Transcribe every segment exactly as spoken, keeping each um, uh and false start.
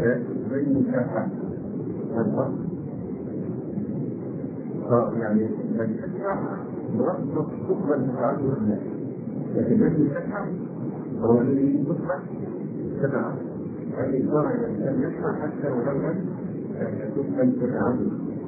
بين الشفاعة والفرق. يعني الشفاعة برغم تقبل تعدد الناس، لكن بين الشفاعة هو الذي يصبح شفاعة. هذه صار الإنسان يشفع حتى ولو لم تقبل تعدد.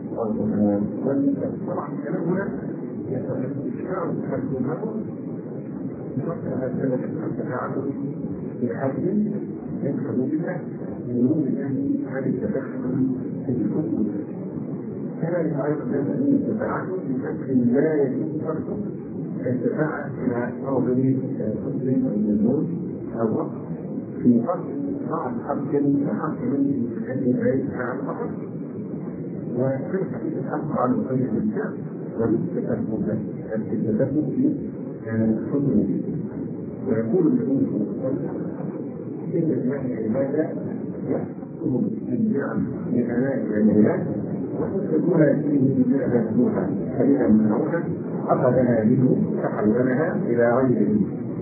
طبعا الكلام هنا يتشفع تحكمه بشرط أن الشفاعة في حد يدخل بها من نور الله هذه التدخل في الحكم. كذلك أيضا من الشفاعة بشكل لا يجوز فرقه الشفاعة إلى موضع حكم أو نزول أو وقت في فرق بعض حق حق من الذي يعيش على الفقر. وفي الحديث الأخر عن الخير الإنسان وليس التدخل في حكمه. ويقول النبي صلى الله عليه وسلم إن الله عبادة يحكم بالنعم لآلاء العباد وتكون فيه بنعمة نوحا خليلا من نوحا أخذها منه فحولها إلى غيره.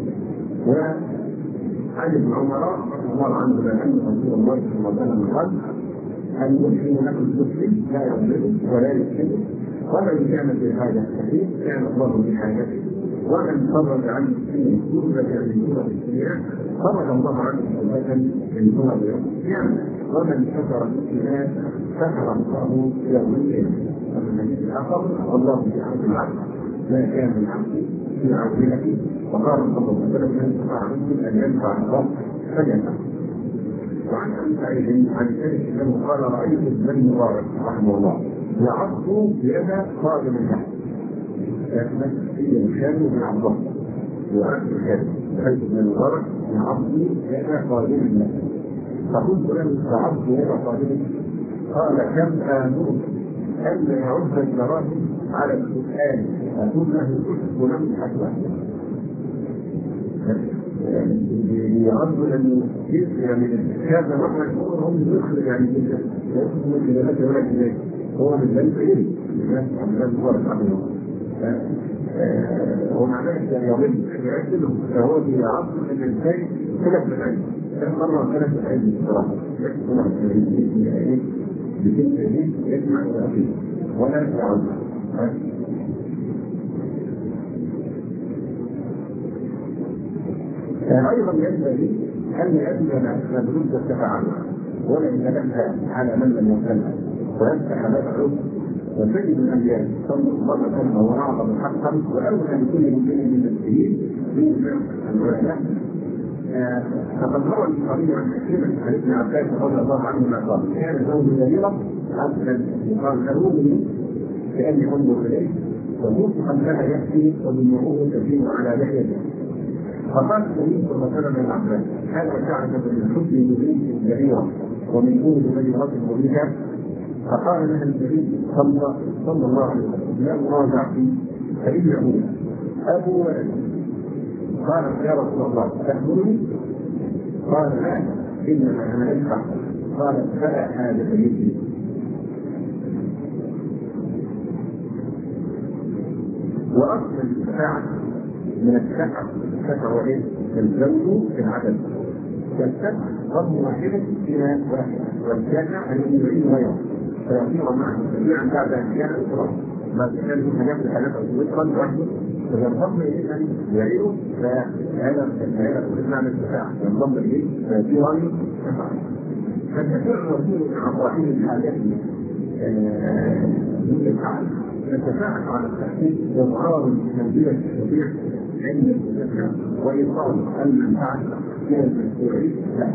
وعن ابن عمر رضي الله عنه أن رسول الله صلى الله عليه وسلم قال: المسلم له المسلم لا يظلم ولا يسلم، ومن كان في حاجة كثير كان الله في حاجته، ومن فرج عن المسلمين كربة من كرب الدنيا فرج الله عنه كربة من كرب يوم القيامة، ومن شكر المسلمات شكر الله يوم القيامة. وفي الحديث الآخر: والله في عون العبد ما كان العبد في عونه. وقال صلى الله عليه وسلم: من استطاع منكم أن ينفع الله فلينفع. وعن أبي سعيد عن ذلك أنه قال: رأيت ابن مبارك رحمه الله يعض بيد خادم النحل يثبت في الشام بن عبد الله وعن الشام رأيت ابن مبارك يعض بيد خادم النحل. فقلت له: تعض بيد خادم؟ قال: كم آمرك ألا يعد الدراهم على السؤال أقول له الكتب ولم يحدث. يعرض أن يعني هذا مرة يقول هم يخرج يعني جدا يخرج من كلمات ولا كذلك هو من ذلك إيه الناس عمال مبارك عنه هو معناه أن يضل يعدلهم فهو بيعرض أن الإنسان ثلاث ملايين كم مرة ثلاث ملايين بصراحة ثلاث ملايين بكل شيء يجمع إلى أخيه ولا يعرض. أيضا ينبغي أن يأذن مبلوغ التفاعل ولا يتنبه على من لم يسلم ويفتح باب العلم. وسيد الأنبياء صلى الله عليه وسلم وأعظم حقا وأولى بكل ممكن من المسلمين من العلماء. فقد روى البخاري عن كثير عن ابن عباس رضي الله عنهما قال: كان زوج جريرة عبدا يقال له مني كأني انظر إليه وموسقا لها يأتي ودموعه تسيل على لحيته. فقال النبي صلى الله عليه وسلم للعباس: هذا تعجب من حسن مدريك الجريرة ومن قوة جريرة مريكة؟ فقال لها النبي صلى الله عليه وسلم: لا مراجع فيه فإنه أبو ولد. قالت: يا رسول الله تأمرني؟ قال: لا، إنما أنا أدفع. قالت: فلا حاجة لي. وأصل الساعة من السحر السحر وإيه؟ الزوج في العدد كالسحر رقم واحدة إلى واحد والساعة الذي يعين غيره فيصير معه جميعا بعد أن كان أسرة ما كان في حاجات الحاجات وفقا لوحده فينضم إليه أن يعينه فهذا هذا معنى الساعة ينضم إليه فيصير غيره فتسر وسيلة عطائه الحاجات من الحال نتفاعل على التحقيق وإظهار منزلة الشفيع عند المستمع وإيصال المنفعة إلى المسؤولين له.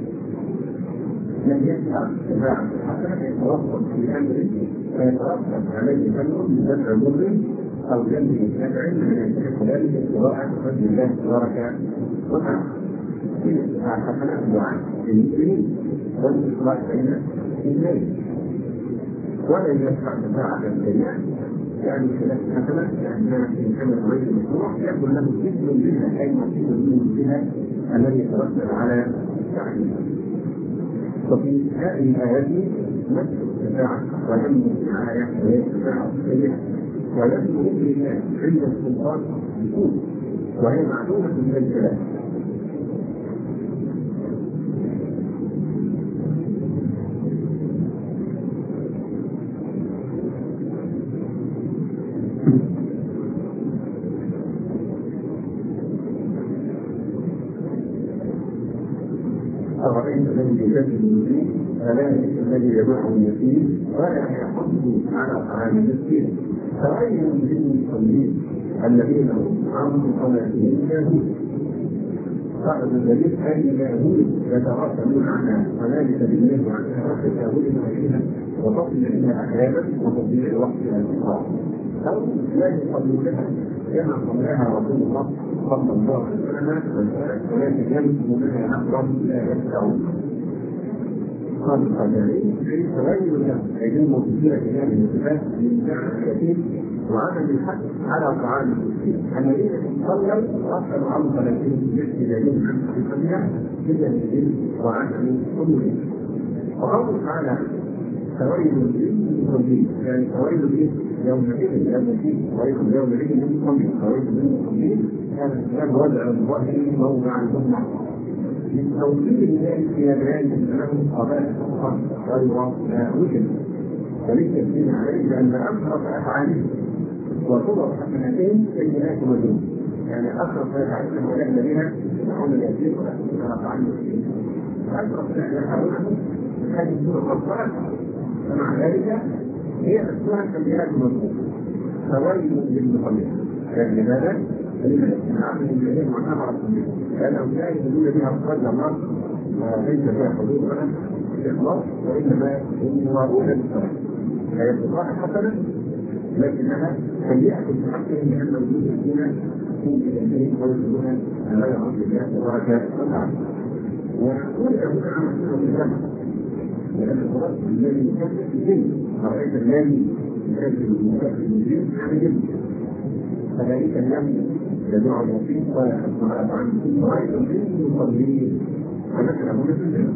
من يسعى تفاعل حتى يتوسط في أمر فيترتب عليه أمر من دفع ضر أو جلب نفع من خلال اتباع فضل الله تبارك وتعالى. حسنات الدعاء للمسلمين والإصلاح بين الاثنين. ولا يدفع تفاعل الجميع يعني ثلاث حسنات يعني كانت في حمل غير مشروع يكون له جزء منها أي نصيب منه بها الذي يترتب على تعليمه. وفي هذه الآيات نفس التفاعل ولم الآية وهي التفاعل السريع ولم يدرك عند السلطان بكون وهي معلومة من الكلام. أرأيت الذي يجدد المسلم أرأيت الذي يبيع اليتيم ولا يحض على طعام المسكين فأي للمصلين الذين هم عن صلاتهم ساهون قال الذين أي يهود يتغافلون عنها وذلك بالله عن شرف ساهولهم عليها وتصل إلى أحيانا وتضيع الوقت إلى الانتقام أو لا يصلونها كما صلاها رسول الله صلى الله عليه وسلم ولكن يمسوا منها نقرا لا يدفعون. قال القدري في تغير له أيديهم كثيرة كلام الاتفاق من جعل اليتيم وعمل الحق على طعام المسكين الذين صلوا غفلوا عن صلاتهم باحتجاجهم عن صفتها بجهلهم وعدم قبولهم. وقوله تعالى فويل للمصلين يعني فويل يومئذ يومئذ فويل يومئذ للمصلين فويل للمصلين كان الكلام وضع الوحي موضع الجمعة من توحيد ذلك الى بيان انهم قبائل الخمس غير وجد وليس الدين عليه بان اشرف افعالهم وصور حسناتهم سيئات وجود يعني اشرف ما يفعلون ولكن بها يدعون اليتيم ولا طعام المسكين اشرف ما يفعلونه هذه السوره الخطأ فمع ذلك هي اسمها سيئات وجود فويل للمصلين لماذا؟ لماذا؟ نعمل الجهيم وأمر الصديق لأنهم لا يجدون بها الصلاة الله ليس فيها حدود ولا إخلاص وإنما هم يواظبون بالصلاة هي الصلاة حسنة لكنها سيئة في حقهم لأن وجود الدين في إلههم ويجدون غير رب الله وبركاته وتعالى ونقول هنا عن سورة الجنة لأن الصلاة الذي يكفر في الدين رأيت الذي يكفر في الدين عن الجنة فذلك الذي يدعو الوصيف ويحث على طعامه وغير المصلين ونحن هنا في الجنة.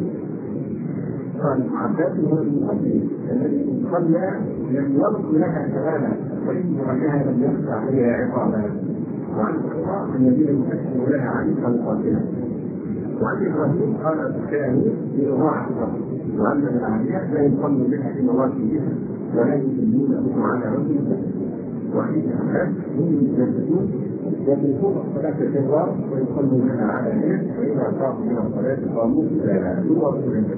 قال عباس هو المصلين الذي صلى لم يرد لها شغالا وإن رجاها لم يخفى عليها عقابا وعن الخطأ الذين يكفر لها عن القاتلة وعن إبراهيم قال سفيان في إضاعة الرجل وأن الأعداء لا يصلوا بها في مواسمها ولا يسلمونه على رجل وعن الأعداء هم يجددون يملكون الصلاة في الجوار ويصلوا بها على الناس وإذا صاروا من الصلاة قاموا إلى يوصلوا إلى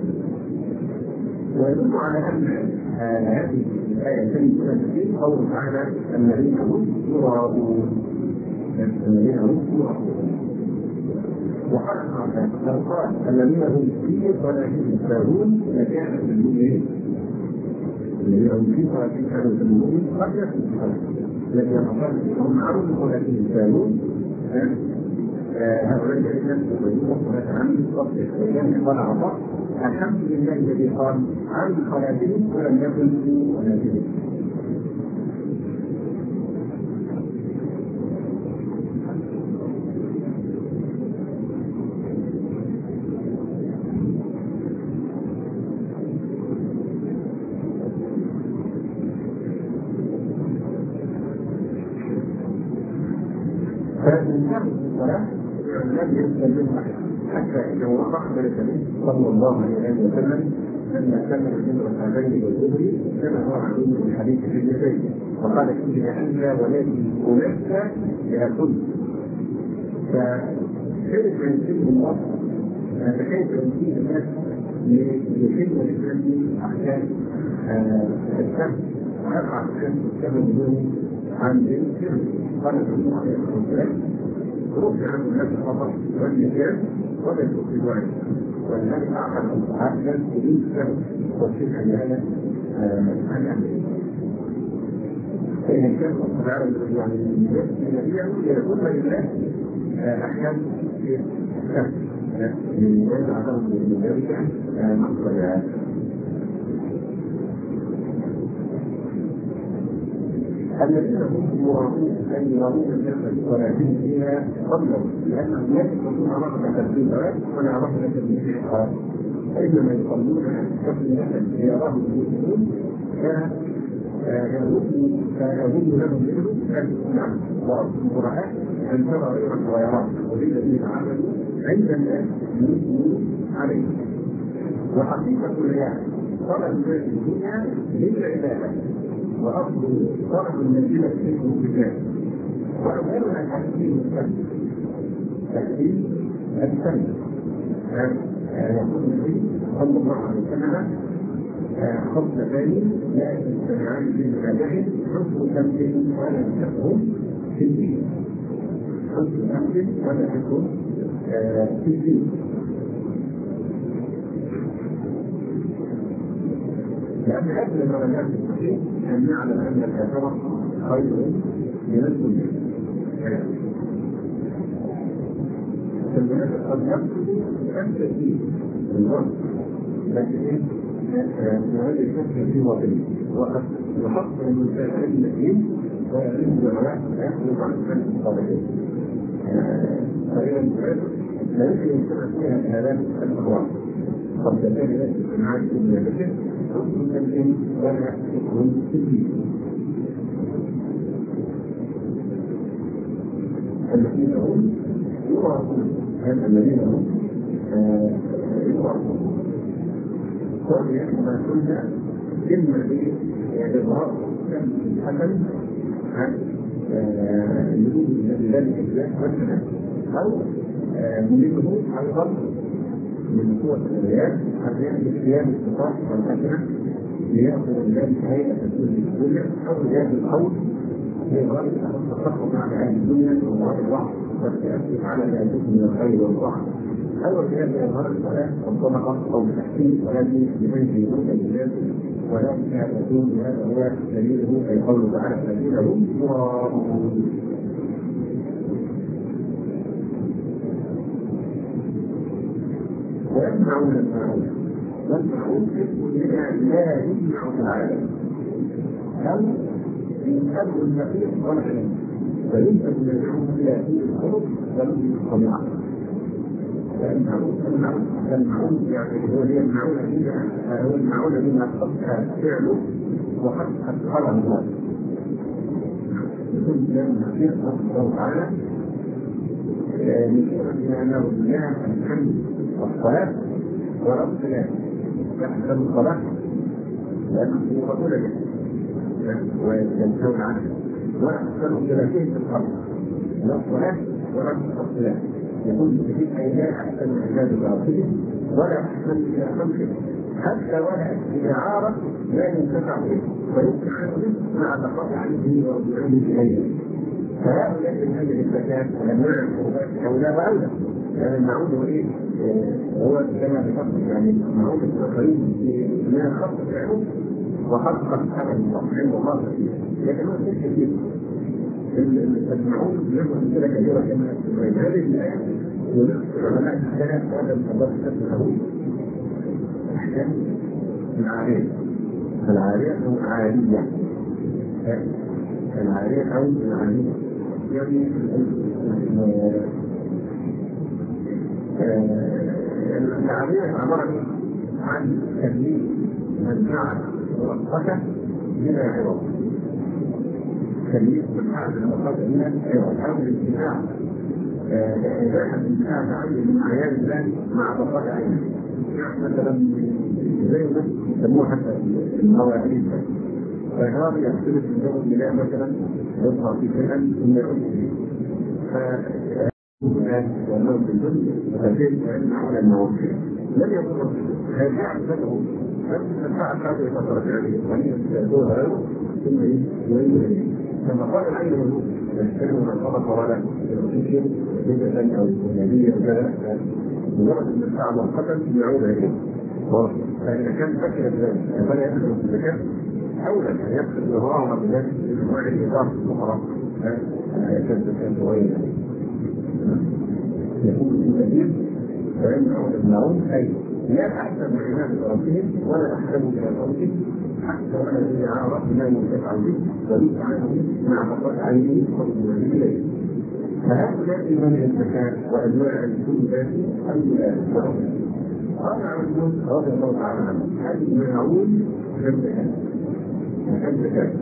ويدل على أن هذه الآية التي تنزل قوله تعالى الذين هم يراءون الذين هم يراءون وقال لو قال الذين هم في صلاتهم ساهون لكان في المؤمنين الذين هم في صلاتهم كانوا في المؤمنين قد يكون في صلاتهم الذين هم عن صلاتهم ساهون هؤلاء الذين يقولون صلاة عن الصلاة وكان قال عطاء الحمد لله الذي قال عن صلاتهم ولم يكن في صلاتهم. فالإنسان في الصلاة لم يسلم حتى إنه أخبر النبي صلى الله عليه وسلم لما كان الجن والأذان والظهر كما هو معلوم في الحديث في النسائي وقال إني أنت ولكن أولئك يأكل فكيف يمكن الله فكيف يمكن الناس ليحل الإسلام أحكام السبت ويقع السبت بدون عن السر قال صلى الله عليه وسلم رفع عنه الناس الخطأ والنسيان ولا يؤخذ عنه ولذلك أعقد الصحابة يريد السبب والشيخ عيانا عن أمره فإن كان الصحابة يعني النبي يكون لله أحكام في السبت من ذلك أعتقد من ذلك مقصد الذين هم يراؤون أي يراؤون الناس ولكن فيها قبلوا لأنهم لا يكونون عرفنا تبديلات ولا عرفنا تبديلات إنما يصلون قبل أن يراه المسلمون فيظن لهم منه نعم وأصل القرآن أن ترى غير الغيرات وللذين عملوا عند الناس يثنون عليه وحقيقة الرياء طلب الناس الدنيا للعبادة وأصل طرف المنزلة في الكتاب وأولها تحسين السنة تحسين السنة يقول النبي صلى الله عليه وسلم خمس ثاني لا يجتمعان في مكانه حسن تمثيل ولا تكون في الدين. حسن تمثيل ولا تكون في الدين. لأن هذا المعنى الصحيح أن نعلم أن الكفرة خير من الدنيا. فالمنافق قد يقصد أن تزيد الوقت، لكن هذه الفكرة في وطنه وقد يحصل الإنسان علم الدين ويعلم العلماء ويخرج عن الفن الصالحين. فإذا لا يمكن أن يكون فيها هذا الأخوان قد تكون ذلك معاني الدنيا بشر حكم تمكين ولا حكم تدين. الذين هم يعرفون هذا الذين هم يعرفون وهي ما كنا إما بإظهار الحسن عن ذلك الإله مثلا أو منه أيضا من قوة الرياض حتى يأتي قيام الصفات والحسنة ليأخذ ذلك هيئة الدنيا أو زيادة القول لغاية التفقه مع أهل الدنيا ومع الوحي والتأكيد على ذلك من الخير والوحي أو زيادة إظهار الصلاة والصدقة أو التحسين ولكن بمن يكون الإنسان ولكن يكون هذا هو دليله أي قوله تعالى الذين هم يراءون. ويمنعون المعون والمعون منها لا يمنع في العالم أو ينسبه المسيح ورحمه فينسب المعون إلى فيه الخلق ولم يستطيع. المعون المعون يعني هو هي المعونة بما هو المعونة بما خصها فعله وخصها قلمه. يكون المسيح الله تعالى بما أنه بالله الحمد والصلاة ورب الله يحسن الصلاة لأنه يقول له وينسون عنه ويحسن ثلاثين في الخلق الصلاة ورب الصلاة يقول في أيام أحسن من عباد الرافضين ولا أحسن من خلقه حتى ولا إذا عارف لا ينتفع به ويمكن عنه مع بقاء عنه ورجوعه إليه. فهؤلاء من هذه الزكاة ونوع القربات أولى وأولى لأن المعون هو إيه؟ هو كما ذكرت يعني معون الآخرين من خط فعله وخط حرم الله عند الله فيه لكن هو ليس كثير. المعون له أمثلة كثيرة كما في هذه الآية ونذكر علماء الحياة وهذا الله سبحانه أحكام العارية. العارية أو عارية العارية أو العارية يعني العارية عبارة عن تمييز الجعل والصكة من العوض. تمييز الجعل والصكة من العوض أو الانتفاع إزاحة الانتفاع تعين من أعيان الله مع بقاء عينه. مثلا زي ما يسموه حتى المواعيد فهذا يختلف من يوم الميلاد مثلا يظهر في شيئا ثم يعود فيه فالناس والنوم في الدنيا وتزيد علم على الموت لم يضر هذا له فالفعل هذا يتصرف عليه وهي تأتوها له ثم يعيد كما قال العين والنور يشتري من الخبط ولا يمكن بدءا أو نبيا وكذا مجرد أن الفعل والقتل يعود إليه فإذا كان فكر ذلك فلا يدخل في الزكاة أولا أن يقصد إظهارها بذلك لنوع الإضافة الأخرى كانت زكاة غيرها يكون في كثير فيمنع المعون أي لا أحسن من عبادة ربهم ولا أحسن من ربهم حتى ولا الذي عارف ما ينتفع به ويدفع عنه مع بقاء عينه وصول إليه. فهؤلاء من الزكاة وأنواع السنة الأولى قال عبد رضي الله تعالى عنه المعون بالزكاة الزكاة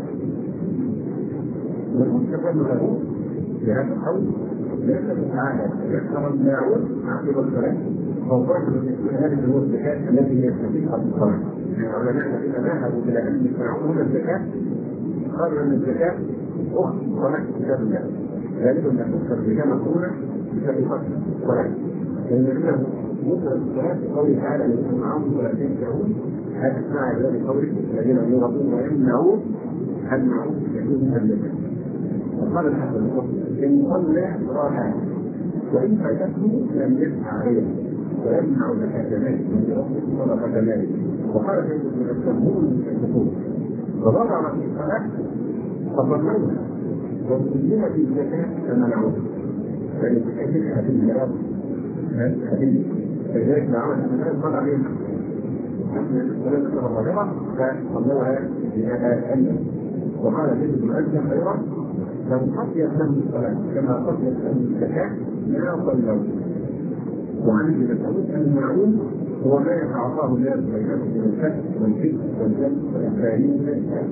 والمستفاد له في هذا القول لأنه تعالى يذكر المعون عقب الصلاة فوقعت من هذه هو الزكاة التي يستفيدها في الصلاة. العلماء الذين ذهبوا إلى أن المعون الزكاة قالوا أن الزكاة أخت صلاة كتاب الله غالبا لا تذكر بكما قلنا بسبب الصلاة ولكنه مثل الصلاة قوله تعالى لمن معهم ولا تنفعون هذا مع ذلك قوله الذين يرضون ويمنعون المعروف يكون مهلكا. وقال الحسن البصري إن صلى راحا وإن فاتته لم يدفع عليه ويمنع زكاة ماله من يرد صدقة ماله. وقال زيد بن الجمهور المتكلمون وضرر في الصلاة فضلوها وسلمت الزكاة فمنعوها فلتكلفها في الميراث هذه فلذلك دعونا الناس مرة عليها ثلاثة مرة فصلوها بهذا الأمر. وقال زيد بن الجمهور أيضا لو قضيت لهم الصلاة كما قضيت لهم الزكاة لا صلوا. وعن ابن مسعود المعروف هو ما يتعاطاه الناس بينهم من الفتح والفتح والجد والإسرائيل والإسلام.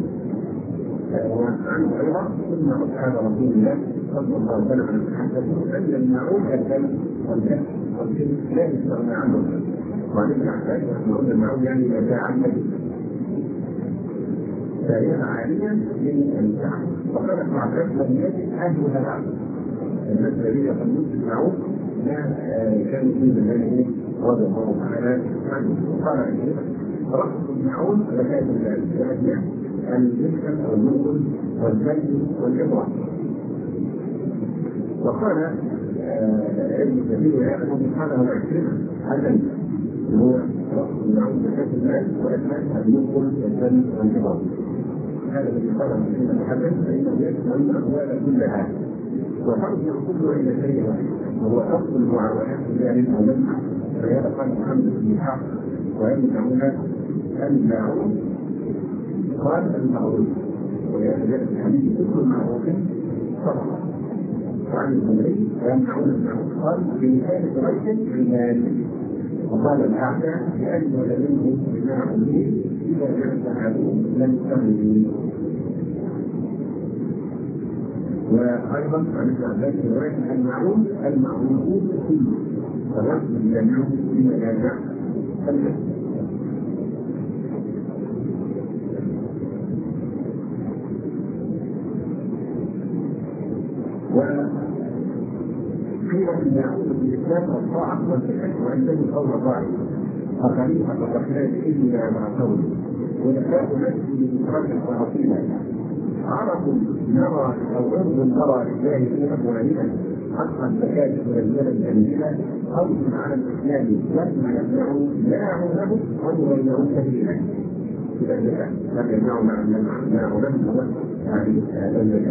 وعنه أيضا ثم أصحاب رسول الله صلى الله عليه وسلم حدثوا أن المعروف الجد والجد والفتح لا يستغنى عنه. وعن ابن عباس أن المعروف يعني ما جاء عن النبي كان عاليا من الشعب. وقال ابن عباس لم يجد أهلها العبد الناس الذين يقولون المعروف ما كانوا في ذلك رضي الله تعالى عنه. وقال عليه رأس المعون زكاة الأشياء المسكن أو المنقل والزي والإبرة. وقال ابن كثير أنه سبحانه وتعالى هذا هو رأس المعون زكاة المال وإثناء المنقل والزي والإبرة. هذا الذي قال ابن المحدث فإنه يشمل الأموال كلها وترجع كل إلى شيء واحد وهو أصل المعاونات التي تمنع فهذا قال محمد بن إسحاق ويمنعون الماعون قال المعروف ويأتي الحديث كل المعروف صدقة. وعن الزمري ويمنعون المعروف قال بمثال قريش المال. وقال الأعلى لأن منه بماع به إذا جاءت عدوه لم تغني. وأيضا عن الأعلى رواية المعروف المعروف كله فالرجل الجميع في مجال الجنة. وقيل ان يعود بالاسلام والطاعه والصحه وعنده قول ضاعف فخليفه الرحمن الا مع قوله ونفاق نفسي من ترك وعصيلا عرف نرى او ارض نرى لله في اموالنا حقا تكاد تنزل الجميله خوف على الاسلام لما يمنعوا لا له او غيره سبيلا. اذا لم يمنعوا مع ما له هذه هذا المجال.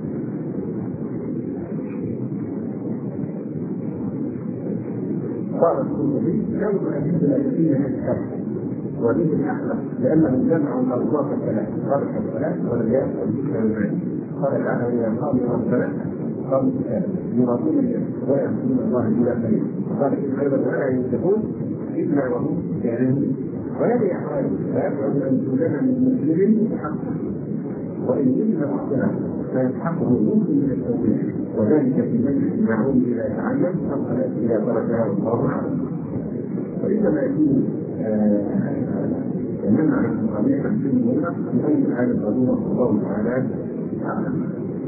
قال القرطبي كون أجد الأجسين من الشرع وليه الأحلى لأنه جمع الأوصاف الثلاث خلق الصلاة والرياء والذكر والمعين. قال تعالى إذا قاموا الصلاة قاموا الصلاة يراقون الجنة ويعبدون الله بلا كريم. قال في خير ولا ينفقون إلا وهم كارهون وهذه أحوال فيبعد أن تولد من مسلم حقا وإن يجب الصلاة فيسحقه ممكن من التوبيخ وذلك في مجلس المعون إذا يتعلم فقد إذا تركه الله عنه. وإنما يكون منع قبيحا في المنى بغير هذا الضرورة الله تعالى أعلم.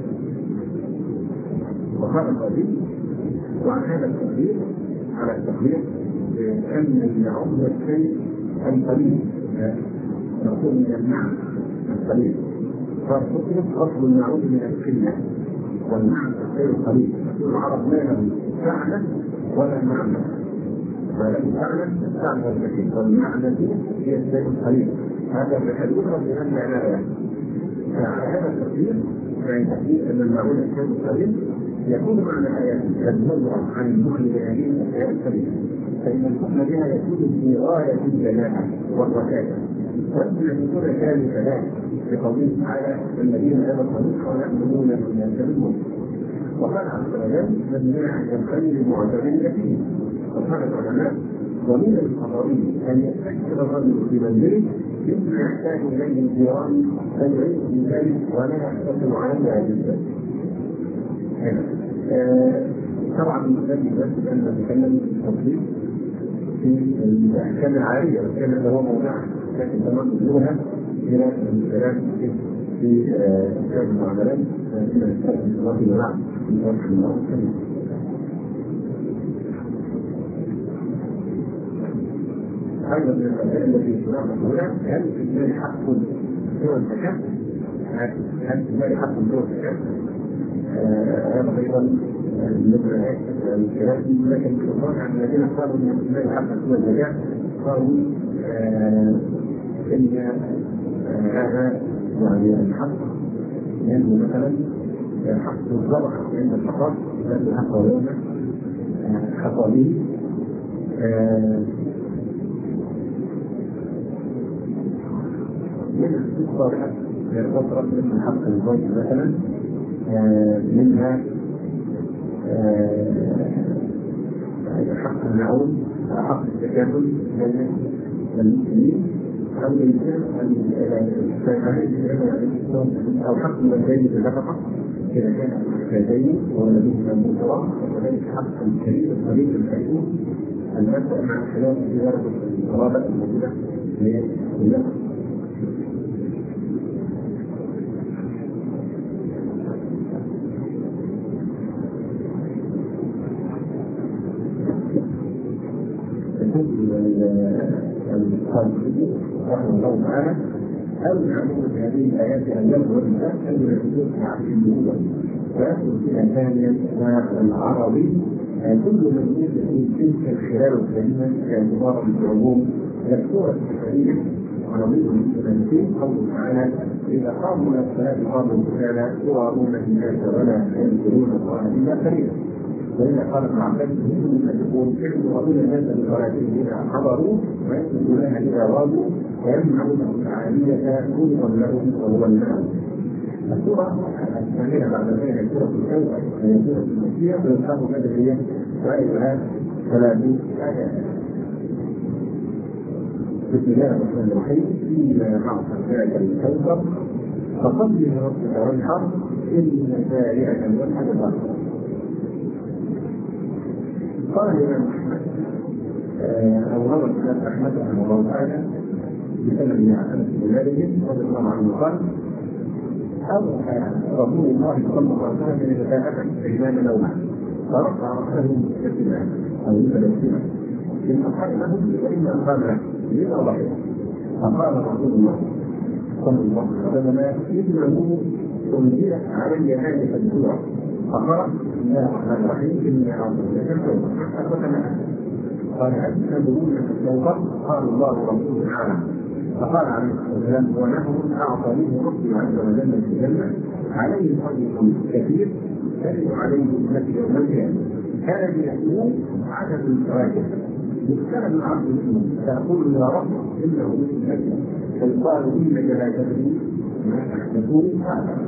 وقال القديم وعن هذا التقدير على التقدير أن المعون الشيء القليل نقول من المعنى القليل فالحكم أصل المعون من القلة والمعنى الشيء القليل العرب ما له فعلا ولا معنى ما له فعلا فعلا الكثير والمعنى هي الشيء القليل. هذا بحدود بأن معناه فعلى هذا التقدير فإن تقدير أن المعون الشيء القليل يكون معنى آياته النظر عن البخل بهذه الأشياء القليلة فإن البخل بها يكون في غاية الجماعة والركاكة وأن يكون ذلك كذلك بقوله تعالى الذين آمنوا ويأمرون بالناس بالمنكر. وقال عز وجل مبني على الخير المعتدين فيه. وقال العلماء ومن الخطرين أن يستكثر الرجل في منزله مما يحتاج إليه الجيران فيعيش من ذلك ولا يحتسب عنها جدا. طبعا الذي بس أن نتكلم بالتفصيل في الأحكام العالية والكلام هو موضوع لكن تمام نزولها إلى الكلام في كتاب المعاملات إلى الكتاب الرضي والعام في شرح الله الكريم. أيضا من المسائل التي تناقش هنا هل في المال حق سوى الزكاة؟ هل في المال حق سوى الزكاة؟ هذا أيضا من الكلام لكن الواقع الذين قالوا أن في المال حق سوى الزكاة قالوا إن هذا يعني الحق منه مثلا حق الزرع عند الفقر الذي حصل حصل به من الصالحات للفترة من حق الزوج مثلا منها حق المعون حق التكافل بين المسلمين أو الإنسان أو حق الوالدين في النفقة إذا كان الوالدين وولدهما المنكرات وكذلك حق الكريم الصديق الكريم أن تبدأ مع خلاف تجارة القرابة الموجودة للنفقة. رحمه الله تعالى أو يعلمون في هذه الآيات أن يظهر الناس أن يكون في النبوة ويدخل فيها ثانيا والعربي كل من يدخل تلك الخلال الكريمة باعتبار العموم يذكر الكريم عربي المتمثلين قوله تعالى إذا قاموا إلى الصلاة قاموا كسالى يراءون الناس ولا يذكرون الله إلا قليلا. وإذا قال ابن عباس منهم أن يكون يراءون الناس بصلاتهم إذا حضروا ويكتبون لها إذا غابوا ويمنعون الفعالية كونوا لهم وهو المعنى. السورة الثانية بعد ذلك سورة الكوثر هي سورة المكية ويصاب بدرية وآيتها ثلاثين آيات. بسم الله الرحمن الرحيم فيما معصر ذلك الكوثر فصل لربك وانحر إن شارعك والحجر. قال الإمام أحمد أو روى الإمام أحمد رحمه الله تعالى بسند عن أنس بن مالك رضي الله عنه قال أوحى رسول الله صلى الله عليه وسلم لفتاة إمام نومه فرفع رأسه مستسلما أو متبسما إن أقال له وإن أقال له لما ضحك فقال رسول الله صلى الله عليه وسلم إنه أنزلت علي هذه السورة فقرأ بسم الله الرحمن الرحيم إني أعوذ بك من قال هل تنظرون في التوبة؟ قال الله ورسوله تعالى فقال عليه الصلاة والسلام ونحن أعطانيه ربي عز وجل في الجنة عليه صديق كثير تجد عليه أمتي يوم القيامة كان يحكمون عدد الكواكب يستند العبد منه فيقول يا رب إنه من أمتي فيقال إنك لا تدري ما تحدثون هذا.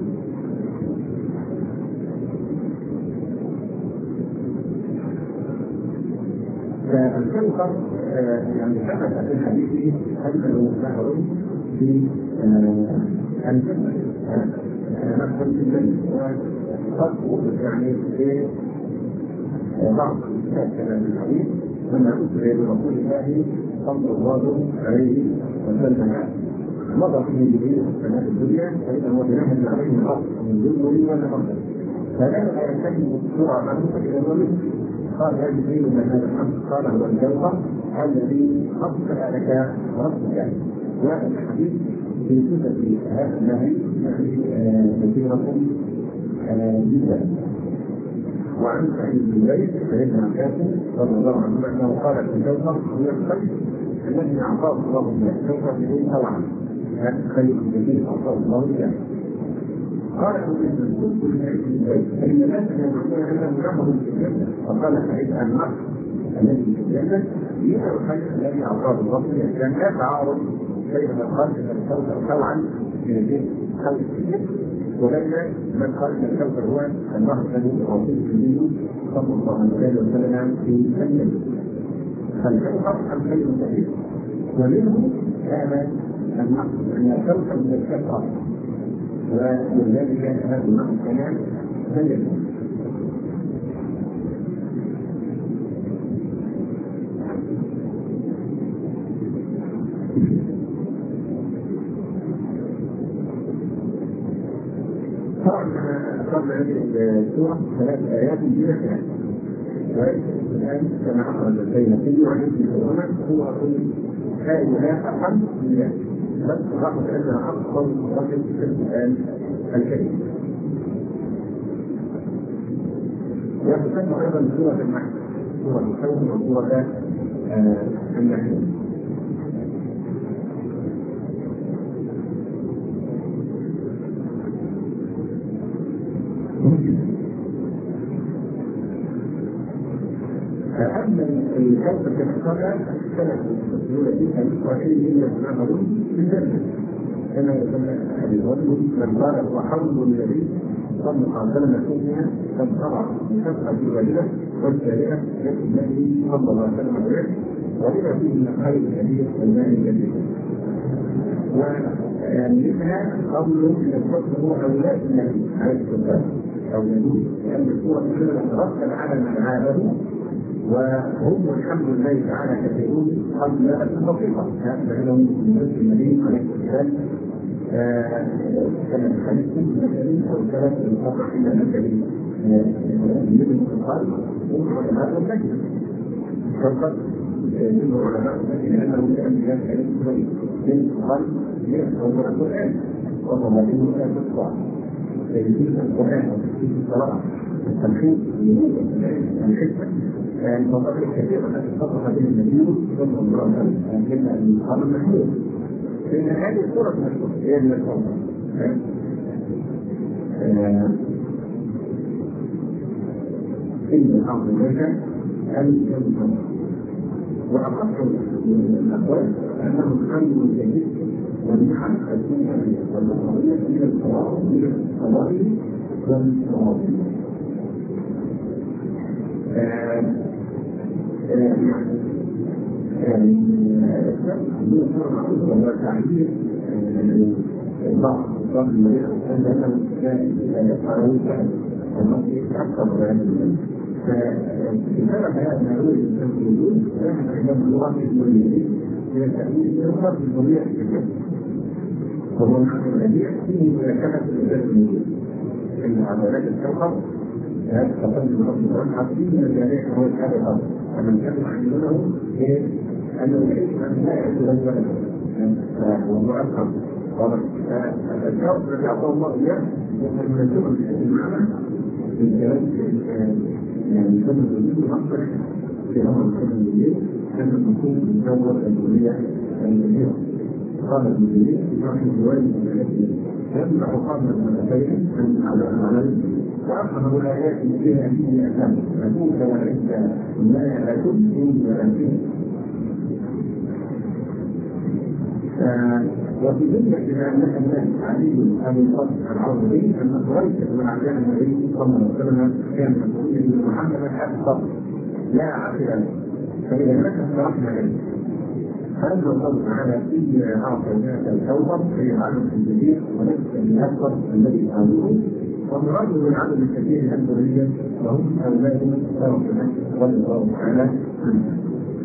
فالكوثر يعني ثبت في الحديث انه سهر في الجنه نفسا في الجنه وقد يعني في بعض كلام الحديث لما اسري برسول الله صلى الله عليه وسلم مضى فيه جبريل في الدنيا فاذا هو بنهج عليه الارض من ذنوب ولا فضل فكان لا يلتزم بسرعه معروفه الى الولد. قال هل جبريل من هذا الحمد؟ قال هو الجوهر الذي خصك لك ربك. وهذا الحديث في صفة هذا النهي يعني كثيرة جدا. وعن سعيد بن زيد سيدنا عباس رضي الله عنه انه قال في الجوهر هو الخير الذي اعطاه الله اياه الجوهر بدون طبعا هذا الخير الذي اعطاه الله اياه. قال ابن كنت ان الناس يقولون انه يعمل في الجنه فقال سعيد المرء الذي في الجنه هي الخير الذي اعطاه الله اياه كان لا تعارض بين من قال ان الكوثر طوعا من الجن خير في الجنه وبين من قال ان الكوثر هو النهر الذي يعطيه النبي صلى الله عليه وسلم في الجنه. فالكوثر الخير الكثير ومنه كان النهر ان الكوثر من الكفر ومن ذلك هذا المعنى كمان سيد. طبعا قبل هذه السورة ثلاث آيات بلا خلاف الان كما اخرج البيهقي وعن ابن عمر هو هؤلاء اقل من ذلك، بس رغم انها افضل رجل في القران الكريم. وتسمى ايضا سوره النحل، سوره الخوف وسوره النحل. أما الكوكب كالحقيقة كانت تقول فيها إسرائيل إلا يعملون من ذلك كما يسمى أهل الرجل من قال وحرب النبي صلى الله عليه وسلم فيها تنقطع بفتحة الوالدة والسابقة التي صلى الله عليه وسلم عليه ولما فيه من الخير الكبير والمال الكبير. ومنها قول ان الحكم هو اولاد النبي عليه الصلاه والسلام او النبي، لان الصوره كلها تترتب على من عابدوا وهم الحمد لله تعالى كثيرون قبل البسيطه، هذا لهم من نفس النبي عليه الصلاه والسلام كما تخليكم مثلا او ثلاث الفقر الى الكريم يجب القلب ومن هذا المجد فقط يجب العلماء لانه كان كان من القلب يفهم القران وضمانه كان الصلاه تجديد القران وتجديد الصلاه التلخيص الحكمه المواضيع الكثيره التي اتصف بها النبي صلى الله عليه وسلم كما ان القلب محمود لأن هذه الصورة المشهورة هي من الصورة. إن الأرض الملكة أن يكون وأقصر الأقوال أنهم كانوا جديد ونحن الدنيا والمصارية من الصلاة من الصلاة والصلاة. يعني تعبير بعض بعض المريض أنه كان يفعلون أنه يتعقب عن فبسبب هذا النوع التنفيذي نحن عندما اللغة الإسلامية هي تأمين الفرد الجميع في الجسم وهو نحن الذي فيه ملاكمة الإنسان الموجود إن عضلات الكوكب هذا تقدم الأرض حاطين من الجميع هو الحاجة الأرض ومن كان يعلمونه أنه يعيش أن لا يعيش رجلا وهو أفهم واضح. الكوكب الذي أعطاه الله إياه يمكن من الشغل المعنى من كلام يعني كان الجديد يفكر في أمر الكلام الجديد أن تكون مجرد الجمهورية الكبيرة. قال الجديد يروح الجوال التي يمنع قرن المتفاهم على العمل وأفهم الآيات فيها فيه أسلام أكون كذلك ما لا تبقي ولا فيه. وفي ذلك إذا أنك الناس عليم أن يقصد العربي أن قريش من عجان النبي صلى الله عليه وسلم كان تقول أن محمد حق لا عقل فإذا لك فرحنا له فأنزل الله تعالى في أعطيناك الكوثر في العالم الجديد ونفس الأكبر الذي تعبوه ومراد من عدد الكثير الذرية وهم أولاد ربنا رضي الله تعالى عنه.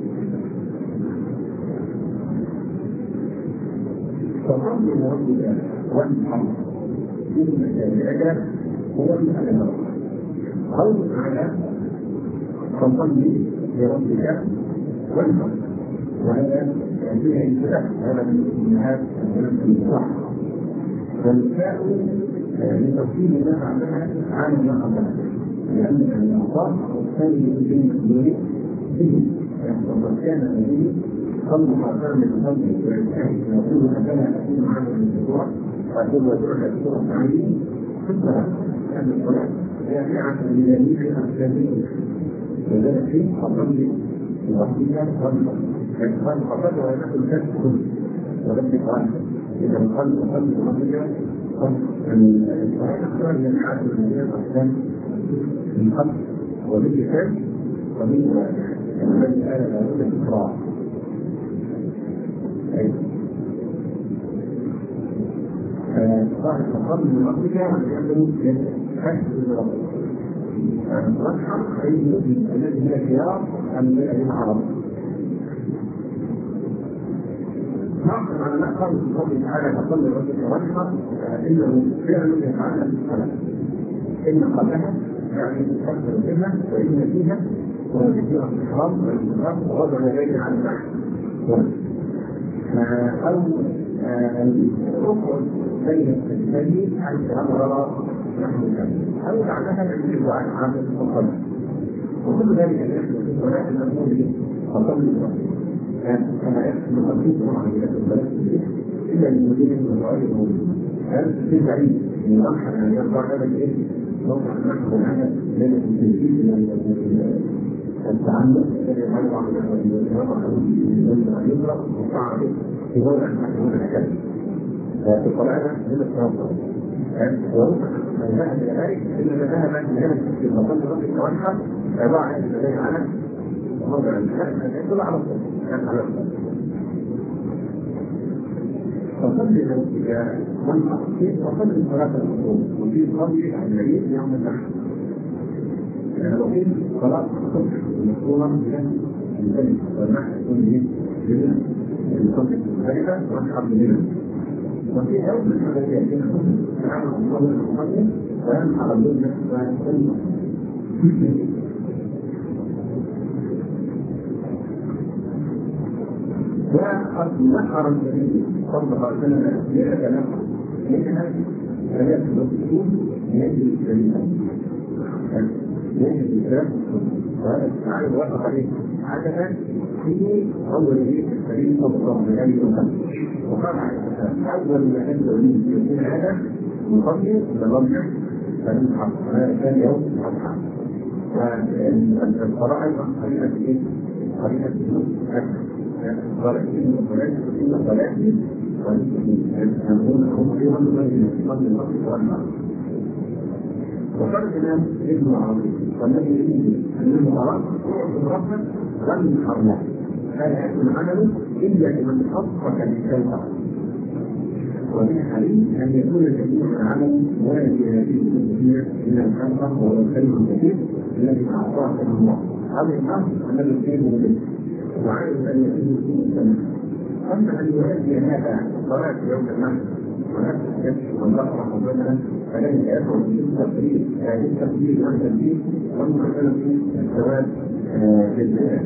فالرب رب الآن والحمد في المسائل هو الأدب قول تعالى فصلي لربك والحمد وهذا فيها انتباه هذا من الامهات الصح والفاء لتفصيل ما بعدها عن ما قبلها لان الاعطاء الثاني بين المسؤولين به وقد كان النبي صلى الله عليه وسلم يصلي ويجتهد ويقول هكذا اكون معنا من الاسبوع واقول وجعل الاسبوع عليه ثم كان الصلاه جامعه لجميع اقسامه وذلك في فضل ربك ربك فإنسان فقط وينك الكسب كله ورب قال إذا القلب قلب ربك الصحيح من الحاجة من الأحسان من قلب وبالكتاب ومن الذي آل لابد الإقرار فصاحب القلب من ربك يعمل كسب بربك الرحمة الذي هي خيار الذي العرب نعم على ما قال في قوله تعالى فصل لربك رحمة إنه فعل يفعل الصلاة إن قبلها يعني تكثر بها وإن فيها وكثيرا في الحرام والانتقام ووضع يديه على النحو أو الركن بين السجدين حيث أمر نحو الكلمة أو بعدها يجب عن عامل الصلاة وكل ذلك يحدث في الصلاة المأمور به فصل كما يحدث بخصيص معاملات البلد إلا للمدينة والرأي الموجود هذا في بعيد من أرحم أن يرضى هذا الإثم موقع نحو العمل بين التنفيذ التعلق الذي يتعلق عن اليسرى والصعب في دولة محكمة الكلمة في القرآن من التوضع ووقع من ذهب إلى ذلك إلا ذهب من هذا في المصنف ربي التوحد فضاع يديه على موضع الكلمة يدل على الصوت كان على الصوت فصل لنفسك والتخطيط وصل صلاة الأصول وفي صلي عن العيد يوم النحر وفي صلاة الصبح المشهورة بها البلد والنحر يكون به جميعا الصبح المختلفة والنحر بها وفي يوم الذي يأتينا تعالى الله المصلي وينحر الدنيا ويسلم وقد نحر النبي صلى الله عليه وسلم مئة نحر مئة ثلاث وستين يجري السبيل يجري السبيل وهذا التعالي وقف عليه عادة في أول بيت السبيل صلى الله عليه وسلم وقال عليه السلام أول ما يبدأ به في هذا يصلي بالرجع فينحر هذا كان يوم الأضحى والفرائض طريقة إيه؟ طريقة أكثر قال إن الصلاة إن الصلاة ويقولون هم أيضا من قبل الوقت والنار وقال الإمام ابن عظيم والذي يريد أن المرأة تعرض ربا لم يحرمه فلا يكون عمله إلا لمن حقق للكلمة ومن الحديث أن يكون جميع العمل وارد هذه الكثير من الخلق والكلمة الكثير الذي أعطاه الله هذا الأمر الذي يقيم به وعلم أن يكون فيه السنة أما أن يؤدي هذا صلاة يوم النحر ونفس الكشف والنقرة وبدلا فلن يدعو بالتقريب هذه التقريب عن تنفيذ والمعتنى في الثواب للبلاد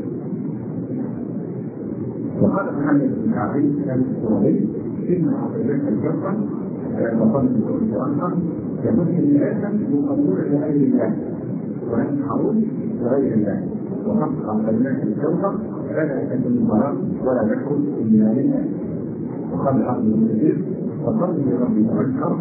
وقال محمد بن عبيد كان الصوري إن عقيدة الجبر وقال بكل أنهر يمد الآدم من قبول لغير الله وينحرون لغير الله وحق عقيدة الجبر فلا يكون المرض ولا يكون إلا لله وقال عبد المسير وقال لربي وانحر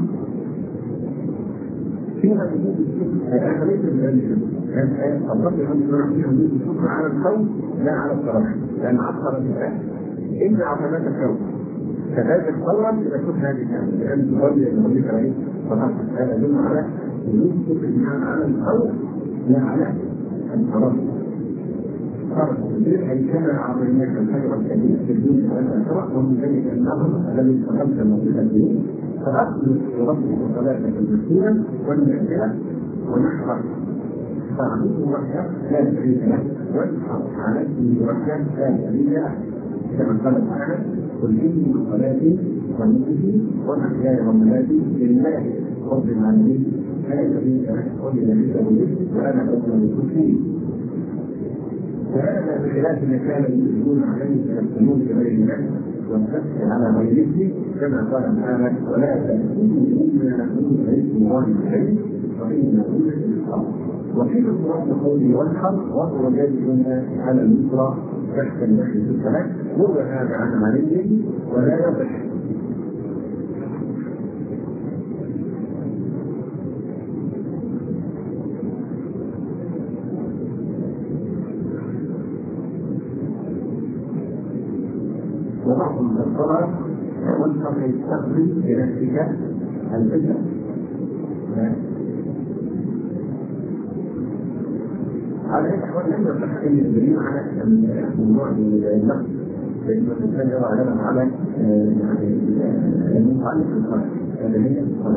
فيها وجود الشكر هذا ليس بذلك الرب يقول فيها وجود الشكر على الخوف لا على الصلاح لأن عصر النفاق إلا عقبات الخوف كذلك الصلاة إذا كنت هذه كانت لأن تولي الموليك عليه فقط هذا يدل على وجود الشكر على الخوف لا على الصلاح قال التدبير أي كما أعطيناك الخير الكبير في الدين والآخرة ومن ذلك الأمر الذي استقمت الموجودة به فأخذ ربك صلاتك المسكينة والمعتلة ونحرك فأعطيه وحيا لا شريك له وانحر عليه وحيا لا شريك له كما قال تعالى قل إني صلاتي ونسكي ومحياي ومماتي لله رب العالمين لا شريك له ولنبيه به وأنا أول المسلمين وهذا بخلاف ما كان يؤمنون عليه فيحكمون بغير الله والنفس على غيره كما قال تعالى ولا تأتوا مما نقول عليكم الله الشيء فإن نقول الإسلام وفي الله قوله والحر وهو جالس على اليسرى تحت النحل في الصلاة يروى هذا عن علي ولا يصح وبعض من الصلاة وانت يستقبل بنفسك الفتن على هيك حوالي أن التحكيم الدليل على موضوع النقص لأن الإنسان يرى غيرا على المتعلق بالصلاة هذا هي الصلاة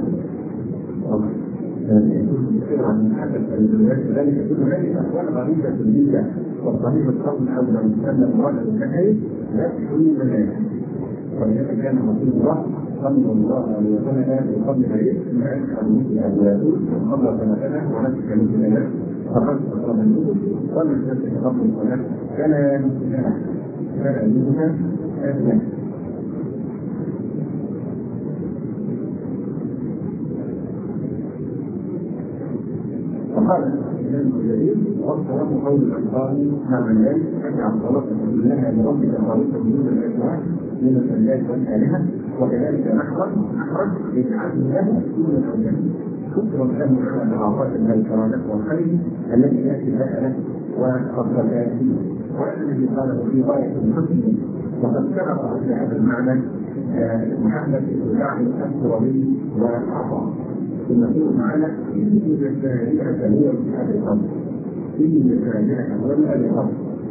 يكون عن حدث الجمهوريات ذلك كل هذه أحوال غريبة جدا والصحيح القول حول الإنسان المراد الكهري لا تكون مجانا ولذلك كان رسول الله صلى الله عليه وسلم يقبل عليه ما أدخل مثل أولاده وقبل سنتنا ونفسك مثل ذلك فقد أصاب النور ومن نفس رب الصلاة فلا فلا يمكن أن وقال الإمام الجليل والصلاة قول الأنصار مع ذلك أجعل الصلاة كلها لربك خالصة بدون الأشواك من السجاد والآلهة وكذلك نحرج نحرج يجعل له دون الأوجان شكرا له على العطاء من الكرامات والخير التي يأتي لها له وقد فيه وهذا الذي قاله في غاية الحسن وقد سبق في هذا المعنى محمد بن سعد السوري وعطاء ثم يقول معنا إن الفاجعة هو الجهاد الأمر إن الفاجعة هو الجهاد الأمر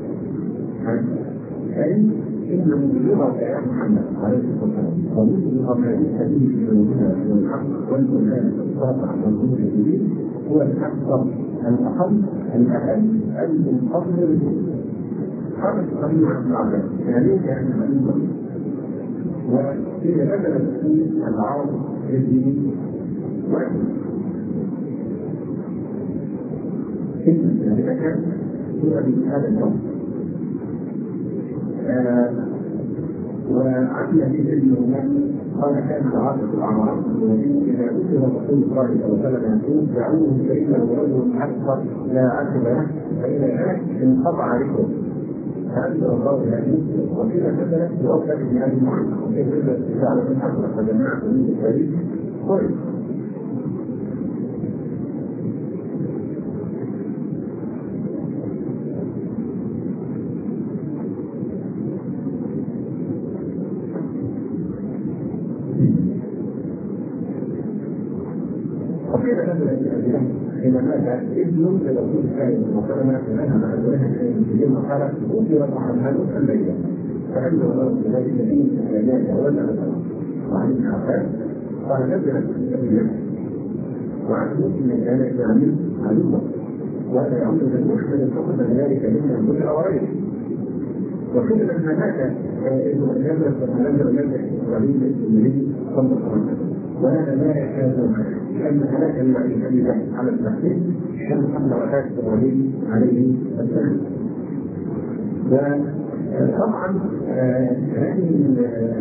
أي إن مبلغة يا محمد عليه الصلاة والسلام ومبلغ ما يستفيد في الهدى والحق والبرهان الساطع والهدى الجديد هو الأكثر الأقل الأقل المنقصر هذا القريب عن العباد يعني كان مبلغ وإذا بدل في العرض الديني إن ذلك هو هذا اليوم وعن هذه اليوم قال كان عادة الأعمار الذين إذا أسر رسول الله صلى الله عليه وسلم يقول دعوه فإن الرجل أكثر لا عقل له فإذا ذاك انقطع ذكره فأنزل الله هذه وكذا مثلا يؤكد من هذه المعنى وكيف يبدأ استفاعة من حقه فجماعة من التاريخ كويس. وكيف نزل الأدلة حين مات ابن لرسول الله صلى الله عليه وسلم فنهى مع الولاء في المرحلة أجر محمد الليلة فأنزل الله بذلك الذين لا يتولى مثلا وعن ابن عباس قال نزلت الأدلة وعن مسلم كان يعمل عدوه وهذا يعود المحمد فقد ذلك مما ذكر وغيره وكيف لما مات ابن الجبل فنزل نزل إسرائيل النبي صلى الله عليه وسلم وهذا لا يحتاج لأن هلاك المعرفة على التحقيق كان قبل وفاة إبراهيم عليه السلام. وطبعا هذه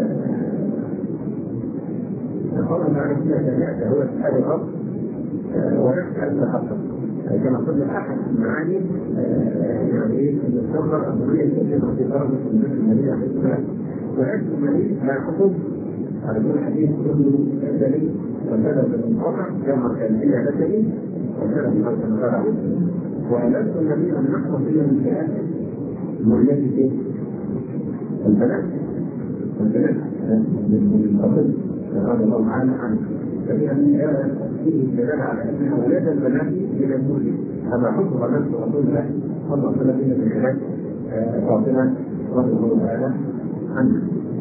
القول المعرفة جميعها هو هذا الأرض ونفس التخصص كما قلنا أحد المعاني يعني إيه الصغر الضرورية التي في درجة النبي عليه السلام وعند المريض لا يحصل على كل حديث كله دليل وكذا بالمنطقة كما كان فيها دليل وكذا بخلق المغارة ولست النبي أن نحصل فيها من فئات المعيادة البنات البنات بالفضل رضي الله تعالى عنه ففيها من هذا فيه الدلالة على أن أولاد البنات من المولد كما حكم نفس رسول الله صلى الله عليه وسلم من خلال فاطمة رضي الله تعالى عنها.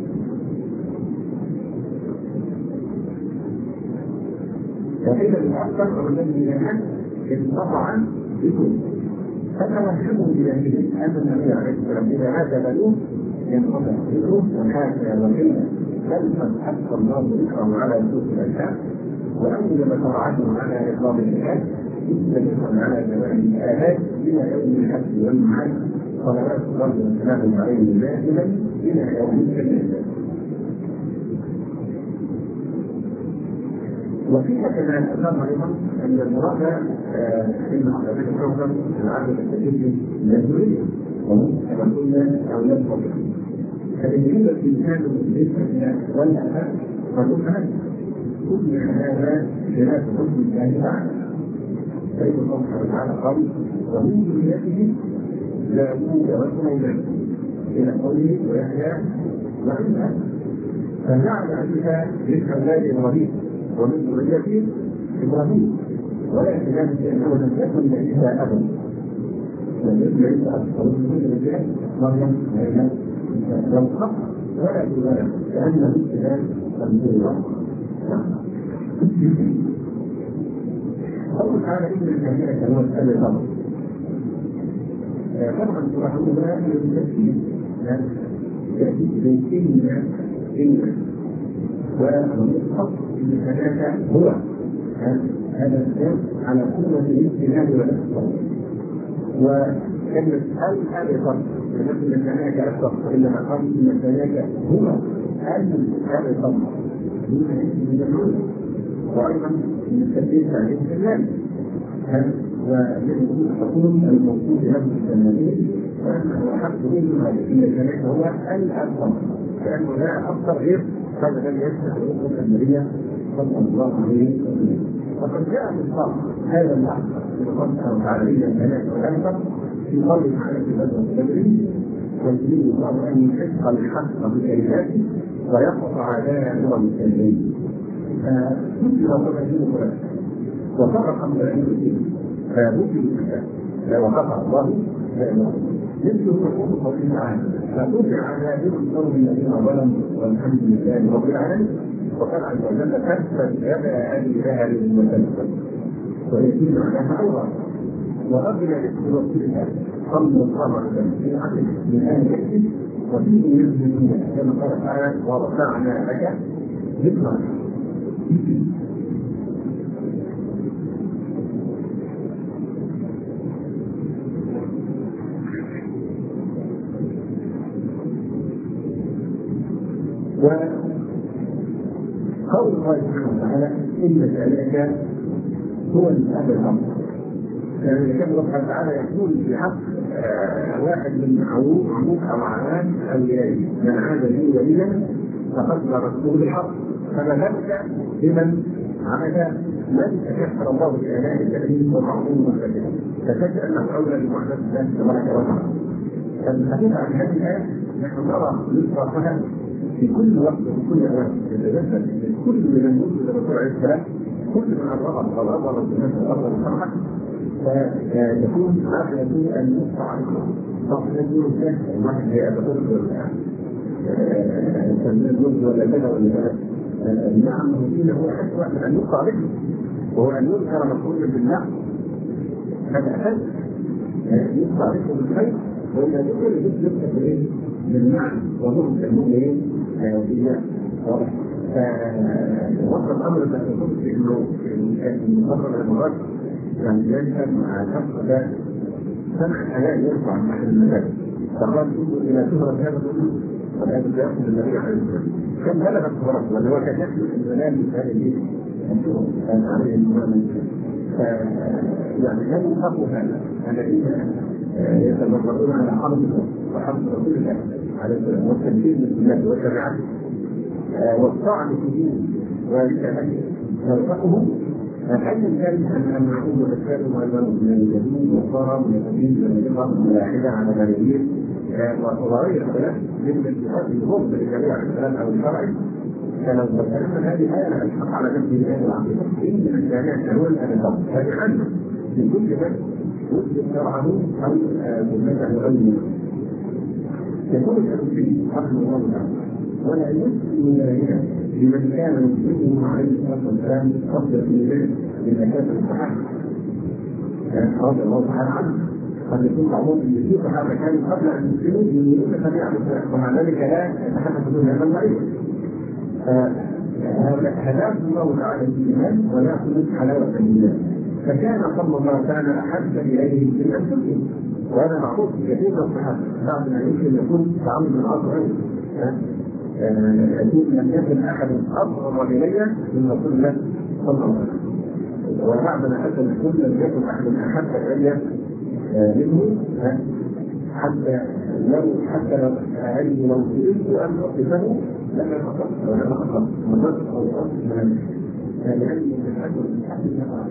وإذا الأكثر الذي يحب انقطع بكل فتوهموا بذلك أن النبي عليه السلام إذا عاد بلوه ينقطع بكل وهذا وكيل بل قد حث الله ذكره على سوء الأشياء وأوجب طاعته على إقامة الحج مستمرا على جماع الآلات إلى يوم الحج والمعاد صلوات الله وسلامه عليه دائما إلى يوم القيامة. وفيها كمان أمام أيضا أن المراد إن عقبات الكوكب العادة التجربة الجاذبية كما قلنا أولاد فضل فالإنجيل الإنسان بالنسبة والأهل فقل هذا كل هذا خلاف حكم الله تعالى فإن الله سبحانه وتعالى قال ومن ذريته داوود وسليمان إلى قوله ويحيى وعيسى فجعل عيسى للأولاد إبراهيم ومن ذريته إبراهيم ولا خلاف في أنه لم يكن لعيسى أبا لم يكن لعيسى أبا ومن ذريته مريم وعيسى لو خط ولا تبالغ لأن الابتلاء تنزيل قول تعالى إن الكبيرة كانوا أهل الأرض طبعا تلاحظون أن التفسير يأتي بين إن والخط بثلاثة هو هذا السبب على قوة الابتلاء والإخبار وكلمة هل هذا فرق لكن الثانية كالفرق إنما قال إن الثانية هو هل هذا فرق وأيضا من التدريس عليه الكلام ويجب الحكم الموجود في هذه السنتين وحق منها إن الثانية هو الأفضل لأنه لا أفضل غير هذا الذي يفتح الأمور النبية صلى الله عليه وسلم. وقد جاء في الصرف هذا اللحظة في قوله تعالى إلى الثلاثة والأكثر في قوله تعالى في بدر البدري ويريد الله أن يحق الحق بكلماته ويقطع دابر الكلمين. فكتب وتبين ذلك وفرق من العلم فبكي وقطع الله دابره مثل حقوق قوله تعالى فتبع دابر القوم الذين ظلموا والحمد لله رب العالمين. وقال عز وجل كفت يدا ابي لهب وتب ويزيد عنها ايضا وقبل ذكر رسول الله صلى الله عليه وسلم في عدد من اهل العلم وفيه يزيدون كما قال تعالى ورفعنا لك ذكرا. قول الله سبحانه وتعالى إن ذلك هو الأب الأمر. يعني كان الله سبحانه وتعالى يقول في حق آه واحد من عموم عموم أو عام أوليائه من عاد لي وليا فقد رسول بالحق فما ذلك بمن عاد من تكفر الله بآلاء التأليف والعظيم والكبير فشك أنه أولى بمعجزة الله تبارك وتعالى. فالحقيقة عن هذه الآية نحن نرى مصداقها في كل وقت وفي كل اوان يتجسد كل من يوجد الرسول عليه السلام كل من الرغب او الامر بالناس الارض والسمحه فيكون عاقلا به ان يقطع عليكم طبعا يقول الناس الواحد هيأتفرق التنميه الجزء ولا كذا ولا كذا النعم المهمه هو حتى واحد ان يقطع عليكم وهو ان يذكر مفعول بالنعم هذا اساس يقطع عليكم بالخير وإذا ذكر الجزء يقطع بالايه؟ بالنعم وهم المؤمنين فيها واضح. فوصل الامر ان يكون في انه في مقرر المراد يعني ذلك مع الحق ده سمع الحياء يرفع عن احد المساجد فقال يقول الى شهره هذا الرجل والآن يأخذ النبي عليه الصلاه والسلام كم بلغ الصغرى واللي هو كان يحمل الزمان من هذه البيت كان عليه الامام يعني لا يخاف هذا الذين يتمردون على حرب وحرب رسول الله عليه السلام والتنفيذ للسنه والشريعه والطعن في دين وذلك يرفقه فحل ذلك ان نعود ونتكلم عن من الجديد والصرم والتنفيذ والنقاط الملاحده على غيره وغير ذلك من الاتحاد الغرب للجميع عليه السلام او الشرعي فلو تكلمنا هذه الايه لا الحق على نفسه الايه العقيده ان الجامع تنول الادب هذه عنه في كل من يسلم شرعه او سنته غيره يقول التنفيذ رحمه الله تعالى ولا يسلم ذلك لمن كان مسلمه عليه الصلاه والسلام قبل الإيمان بمكاسب الصحابه رضي الله تعالى عنه قد يكون بعضهم اللي في صحابه كانوا قبل ان يسلموا يؤمنون سميعا ومع ذلك لا يتحدث دون هذا الضعيف هداه الله تعالى الايمان وياخذ حلاوه الايمان فكان صلى الله عليه وسلم احب اليه من انفسهم وهذا معروف في كثير من الصحابه بعد ما يمكن يكون تعامل من اصغر يقول لم يكن احد اصغر الي من رسول الله صلى الله عليه وسلم وبعد ما حتى يقول لم يكن احد احب الي منه حتى لو حتى لو أعلم لو سئلت أن أصفه لم يتخطط ولا يتخطط مرات أو أصف من العلم من الأجل من حد النفع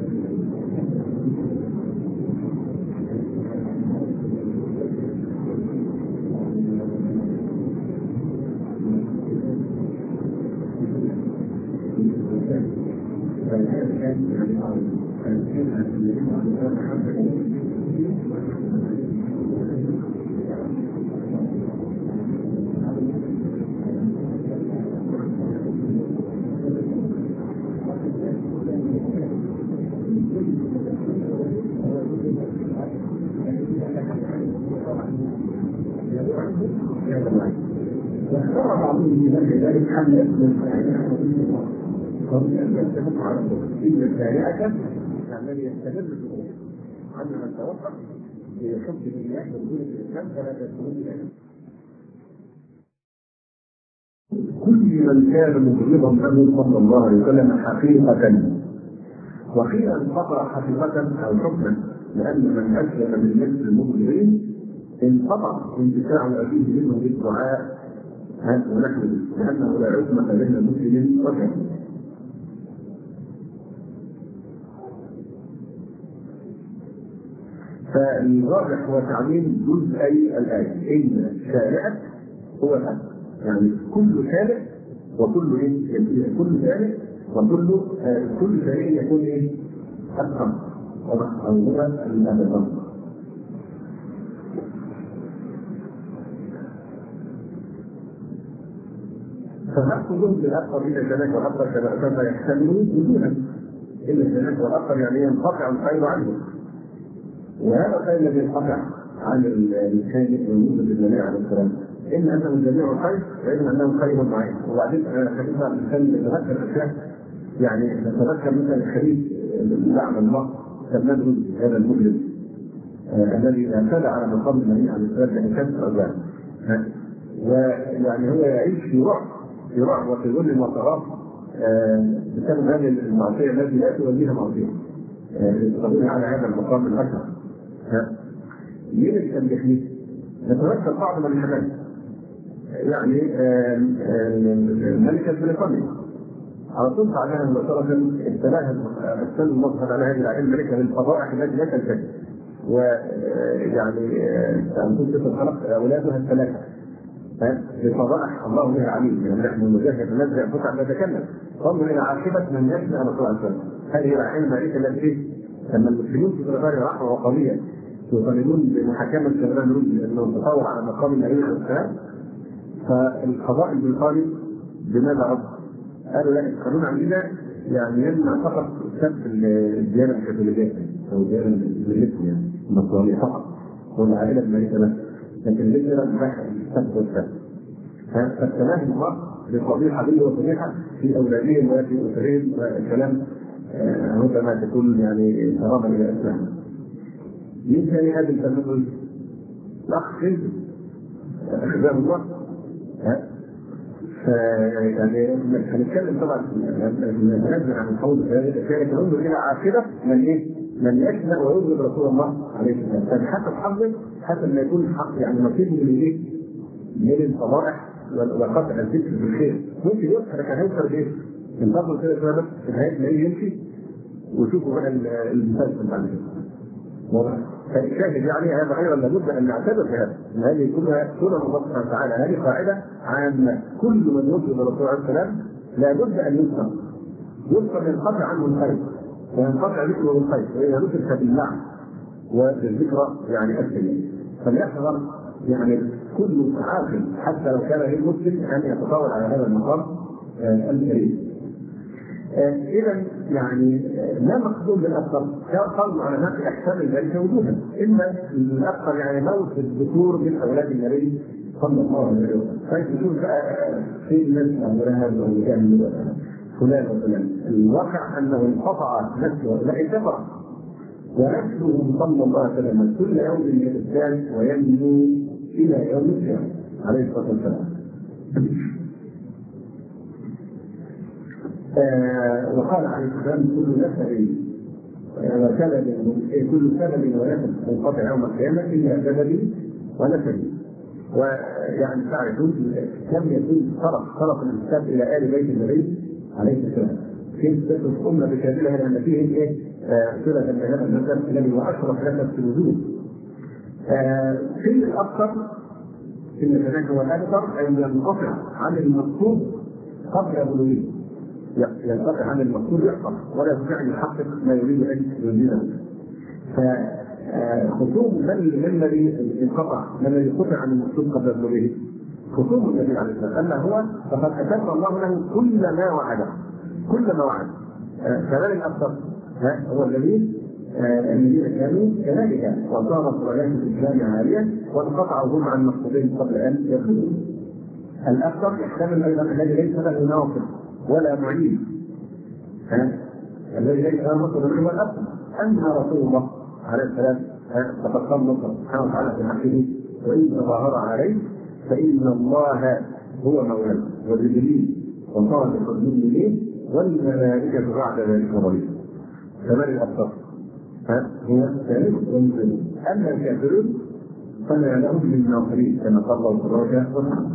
فهذا كان يعني كان الذين عندهم حتى واختار بعضهم من ذلك أن يسلم فاعلها ومن أن يتفق على إن الشارعة الذي يستمر في الأمور عن من توقف بحب الله ودخول الاسلام فلا تدخلون الاسلام. كل من كان مبغضا له صلى الله عليه وسلم حقيقة، وقيل انقطع حقيقة او حكما، لان من اسلم من مثل المبغضين انقطع انتفاع ابيه منه بالدعاء ونحن، لانه لا عصمة بين مسلم وكافر. فالراجح هو تعليم جزئي الآية، إن شارعك هو الحق، يعني كل شارع وكل إيه؟ كل شارع وكل آه كل شارع يكون إيه؟ حقا أو هو الأبد. فهذا كلهم بالأكثر إلى شارعك وأكثر كما يحتملون وجودا، إلا شارعك وأكثر يعني ينقطع الخير عنه، وهذا الخير الذي ينقطع عن الإنسان الموجود بالجميع على الكلام، إن أنه جميع الخير وإن أنه خير معين. وبعدين خلينا نتذكر أشياء، يعني نتذكر مثلا الحديث لعن الله سلمان رشدي هذا المجرم الذي اعتدى على مقام النبي عليه الصلاة والسلام بحكاية أربعة، ويعني هو يعيش في رعب في رعب وفي ظل وطغاة بسبب هذه المعصية التي لا توليها معصية يستطيع على هذا المقام الأكبر. مين اللي كان بيحميه؟ نتذكر بعض من الحمام، يعني الملكة بريطانيا على طول عليها مباشرة ابتلاها السن المظهر على هذه العائلة الملكة بالفضائح التي لا تنتهي، ويعني تنقل تتخلق أولادها الثلاثة بفضائح الله بها عليم، يعني نحن المجاهد نزع فتح نتكلم انظر إلى عاقبة من يجزع على طول السنة. هذه العائلة الملكة التي لما المسلمون في بريطانيا رحمة وقضية يطالبون بمحاكمة سلمان رشدي لأنه تطور على مقام النبي عليه السلام، فالقضاء البريطاني بماذا رد؟ قالوا لا، القانون عندنا يعني يمنع فقط سب الديانة الكاثوليكية أو الديانة المسيحية يعني النصرانية فقط، والعائلة الملكة بس، لكن ليس لا تباح السب والسب. فالتناهي الله بقضية حقيقية وصريحة في أولادهم وفي أسرهم والكلام ربما تكون يعني ترابا إلى الإسلام. مين كان هذا الفنان؟ الأخ خلفي أخذاه الله. يعني هنتكلم طبعا نتنزل عن الحوض كانت ننظر إلى عاقبة من إيه؟ من يشنع ويبغض رسول الله عليه السلام، فبحسب حظه حسب ما يكون الحق يعني نصيبه من إيه؟ من الفضائح وقطع الذكر بالخير. ممكن يوصل لكن هيوصل لإيه؟ انتظروا كده شوية بس في نهاية ما يمشي وشوفوا بقى المسلسل بعد كده. فالشاهد يعني هذا ايضا لابد ان نعتبر بهذا، ان هذه كلها سنن الله سبحانه وتعالى، هذه قاعده عامه، كل من يطلب الرسول عليه السلام لابد ان يذكر يذكر ينقطع عنه الخير وينقطع ذكره الخير، واذا ذكر باللعن وبالذكرى يعني اسهل. فليحذر يعني كل عاقل حتى لو كان غير مسلم ان يتطاول على هذا المقام الكريم. إذا يعني لا مقصود بالأكثر، قالوا علماء يحتمل ذلك وجودا، إما الأكثر يعني موت الذكور من أولاد النبي صلى الله عليه وسلم، فيقول بقى في الناس أمرها أو كان فلان وفلان، الواقع أنه انقطع نفسه لا انتفع، ونفسه صلى الله عليه وسلم كل يوم يزداد وينمو إلى يوم القيامة عليه الصلاة والسلام. آه وقال عليه السلام كل نسب وسبب كل سبب ونسب منقطع يوم القيامة إلا سببي ونسبي. ويعني تعرفون كم يكون صرف صرف الانتساب إلى آل بيت النبي عليه السلام، كيف تدرس أمة بكاملها لأن فيهم إيه صلة بهذا النسب الذي هو أشرف نسب في الوجود. آه في الأكثر إن كذلك هو الأكثر أن ينقطع عن المقصود قبل بلوغه، ينقطع عن المقصود يحصل ولا يستطيع ان يحقق ما يريد ان يريده. فخصوم من الذي انقطع من الذي قطع عن المقصود قبل بلوغه؟ خصوم النبي عليه الصلاه والسلام، اما هو فقد اتم الله له كل ما وعده كل ما وعد. فمن الاكثر؟ هو الذي الذين كانوا كذلك وصارت رايات الاسلام عاليه وانقطعوا هم عن مقصودهم قبل ان يخرجوا. الاكثر يحتمل ايضا الذي ليس له ناصر ولا معين، الذي ليس له ناصر هو الاكثر، ان رسول الله عليه السلام فقد قال الله سبحانه وتعالى في حقه وإن تظاهر عليه فإن الله هو مولاه وجبريل وصالح المؤمنين والملائكة بعد ذلك ظهير. فمن الأبصر؟ هو الثالث والمسلمون. أما الكافرون فما لهم من ناصرين كما قال الله سبحانه وتعالى.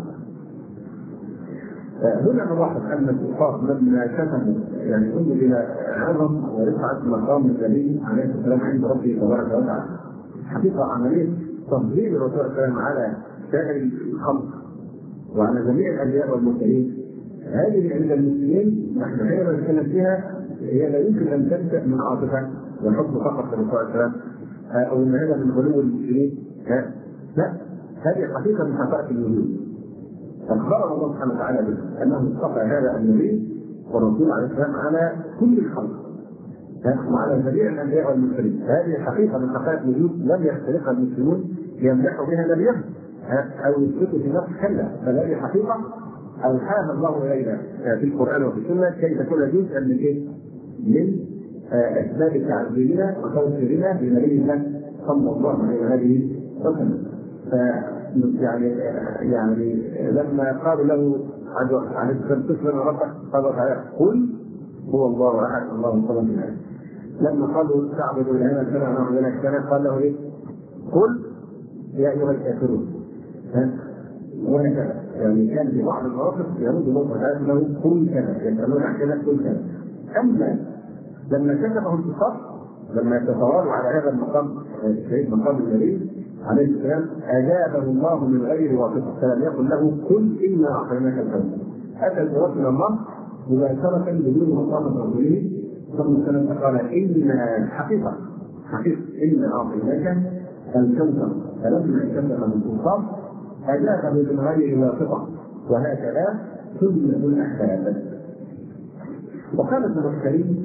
هنا نلاحظ أن الكفار لما شتموا يعني انظر إلى عظم ورفعة مقام النبي عليه الصلاة والسلام عند ربه تبارك وتعالى. حقيقة عملية تفضيل الرسول صلى الله عليه وسلم على سائر الخلق وعلى جميع الأنبياء والمرسلين. هذه عند المسلمين نحن حينما نتكلم فيها هي لا يمكن أن تبدأ من عاطفة والحب فقط للرسول صلى الله عليه وسلم أو أن هذا من غلو المسلمين. لا، هذه حقيقة من حقائق الوجود. أخبر الله سبحانه وتعالى به أنه اصطفى هذا النبي والرسول عليه السلام على كل الخلق وعلى جميع الأنبياء والمرسلين. هذه حقيقة من حقائق الوجود لم يختلفها المسلمون ليمدحوا بها نبيهم أو يثبتوا في نفس كلا، بل هذه حقيقة أوحاها الله إلينا في القرآن وفي السنة كي تكون جزءا من إيه؟ من أسباب تعزيزنا وتوفيرنا لنبينا صلى الله عليه وآله وسلم. يعني يعني لما قالوا له عليه السلام تسلم ربك قال تعالى قل هو الله احد الله الصمد. لما قالوا تعبد الهنا السنه ونعبد لك السنه قال له ايه؟ قل يا ايها الكافرون. وهكذا يعني كان في بعض المواقف يرد الله تعالى له قل كذا يسالون عن كذا قل كذا. اما لما كتبه الكفار لما يتطاولوا على هذا المقام الشهيد مقام النبي عليه السلام اجابه الله من غير واسطه فلم يقل له قل انا اعطيناك الكوثر. اتى الجواب من الله مباشره بدون مقام رسوله صلى الله عليه وسلم قال ان حقيقه حقيقه انا اعطيناك الكوثر. فلما كتبه الكفار اجابه من غير واسطه وهكذا سنه الاحداث. وقال ابن الكريم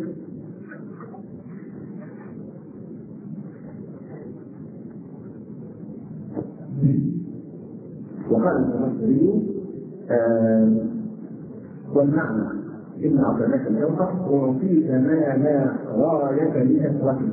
وقال المفسرين آه والمعنى إن أعطيناك الكوثر وفيك ما لا غاية لكثرته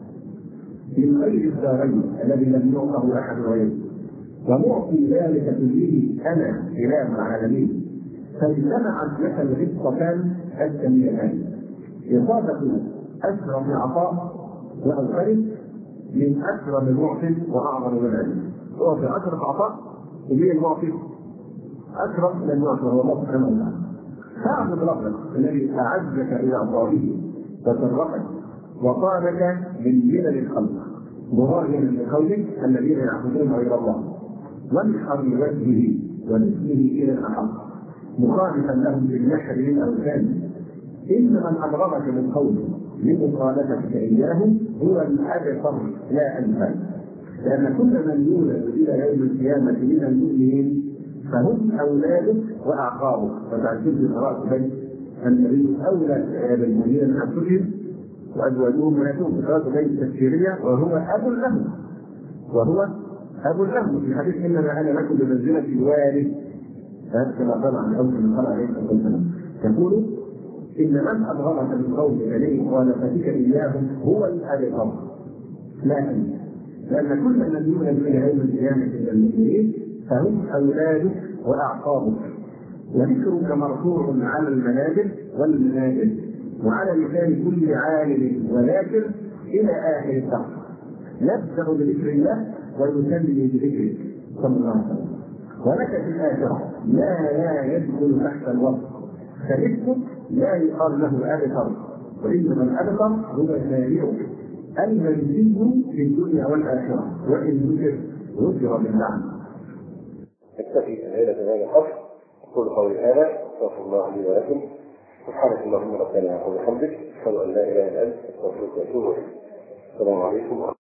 من خير الدارين الذي لم يعطه أحد غيره ومعطي ذلك كله أنا إله العالمين. فاجتمعت لك الغبطتان السميتان إصابة أكرم عطاء وأوفر من أكرم المعطي وأعظم من العلم. هو في أكرم عطاء ومين المعطي؟ أكرم من المعطي هو الله سبحانه وتعالى. فاعبد ربك الذي أعزك إلى أطرافه وشرفك وقامك من ملل الخلق مراجعا لقولك الذين يعبدون غير الله وانحر لوجهه ونسبه إلى الأحق مخالفا لهم بالنحر للأوثان. إن من أبغضك من قوله لمخالفتك إياه هو الأبصر لا أنفع. لأن كل من يولد إلى يوم القيامة من المؤمنين فهم أولادك وأعقابك. فتعجبني قراءة بيت النبي أولى بالمؤمنين من أنفسهم وأزواجهم مناتهم. قراءة بيت تفسيرية وهو أب لهم وهو أب لهم في حديث إنما أنا لكم بمنزلة الوالد كما قال عن أول من قال عليه الصلاة والسلام يقول إن من أبغضك من قوم إليه مخالفتك إياهم هو الأبصر لا أنت. لأن كل من يولد إلى يوم القيامة من المؤمنين فهم أولادك وأعقابك. وذكرك مرفوع على المنابر والمنابر وعلى لسان كل عالم وذاكر إلى آخر الدهر. يبدأ بذكر الله ويسمي بذكره صلى الله عليه وسلم. ولك في الآخرة ما لا يدخل تحت الوصف فاسمك لا يقال له أبصر وإنما الأبصر هو سامعك المنزل في الدنيا والآخرة وإن ذكر ذكر باللعنة. نكتفي الليلة بهذا الحفظ. أقول قولي هذا أستغفر الله لي ولكم. سبحانك اللهم ربنا وبحمدك أشهد أن لا إله إلا أنت أستغفرك وأتوب إليك. السلام عليكم.